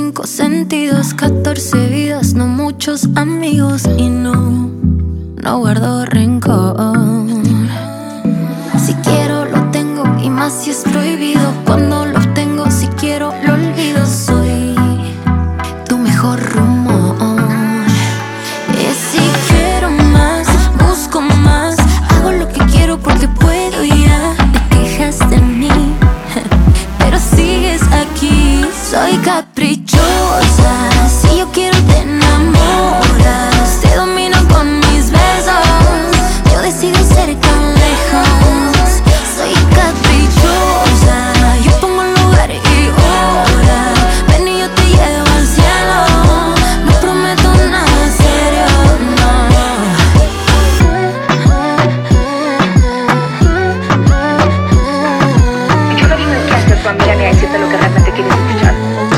cinco sentidos, 14 vidas, no muchos amigos y no guardo rencor. Si quiero lo tengo y más si es prohibido. Cuando lo tengo, si quiero lo olvido. Soy tu mejor rumor. Y si quiero más, busco más. Hago lo que quiero porque puedo y ya. Te quejas de mí, pero sigues aquí. Soy caprichosa. Si yo quiero te enamoras. Te domino con mis besos. Yo decido ser tan lejos. Soy caprichosa. Yo pongo un lugar y hora. Ven y yo te llevo al cielo. No prometo nada serio, Yo no vine aquí a ser tu amiga ni a decirte lo que realmente quieres escuchar.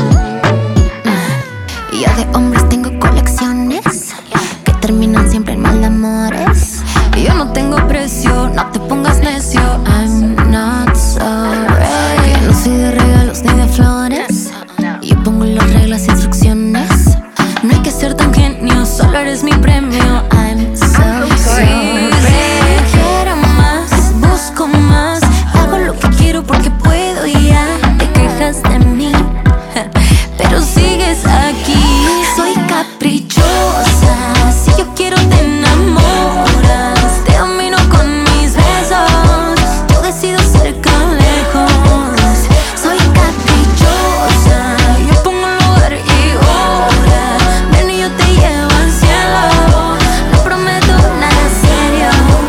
Y yo de hombres tengo colecciones que terminan siempre en mal amores. Y yo no tengo precio, no te pongas necio. I'm not sorry. Que no soy de regalos ni de flores. Yo pongo las reglas e instrucciones. No hay que ser tan genio, solo eres mi premio. I'm so sorry. Quiero más, busco más. Hago lo que quiero porque puedo y ya. Te quejas de mí, pero sigues aquí. Soy caprichosa. Si yo quiero te enamoras. Te domino con mis besos. Yo decido ser tan lejos. Soy caprichosa. Yo pongo un lugar y hora. Ven y yo te llevo al cielo. No prometo nada serio,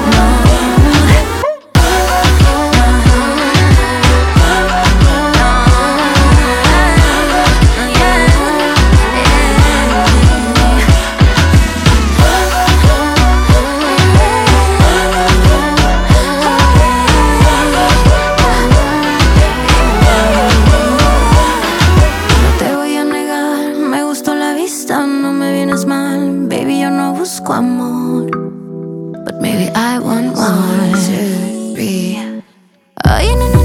No te voy a negar, me gustó la vista, no me vienes mal. Baby, yo no busco amor, but maybe I want one, two, three. Ay, no, no,